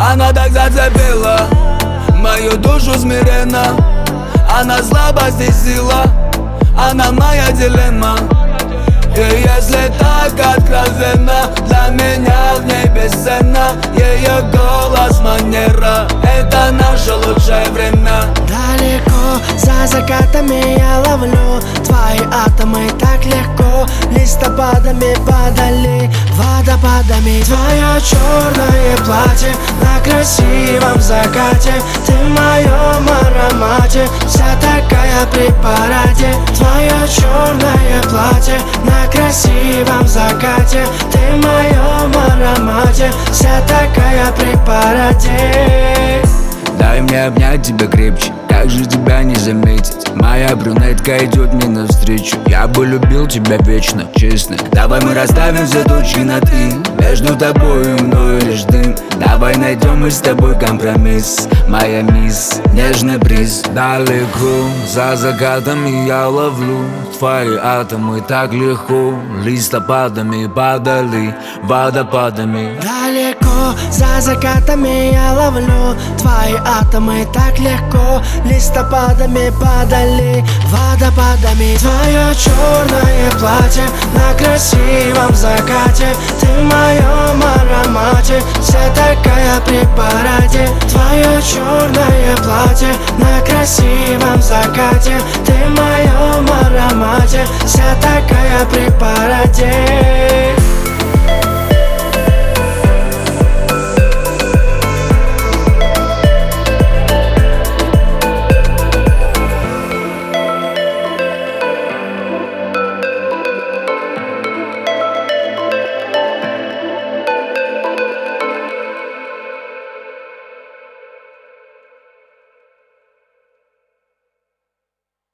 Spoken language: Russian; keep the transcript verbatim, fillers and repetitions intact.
Она так зацепила мою душу смиренно. Она слабость и сила, она моя дилемма. И если так откровенно, для меня в ней бесценно. Ее голос, манера, это наше лучшее время. Далеко за закатами я ловлю твои атомы так легко. Листопадами подали, водопадами. Твое черное платье на красивом закате. Ты в моем аромате, вся такая при параде. Твое черное платье на красивом закате. Ты в моем аромате, вся такая при параде. Дай мне обнять тебя крепче, как же тебя не заметить? Моя брюнетка идет мне навстречу. Я бы любил тебя вечно, честно. Давай мы расставим все точки над «и». Между тобой и мной лишь дым. Давай найдем мы с тобой компромисс. Моя мисс, нежный бриз. Далеко за закатами я ловлю твои атомы так легко. Листопадами подали, водопадами. Далеко за закатами я ловлю твои атомы так легко. Листопадами подали, водопадами. Твое черное платье на красивом закате. Ты в моем аромате, вся такая при параде. Твое черное платье на красивом закате. Ты в моем аромате, вся такая при параде.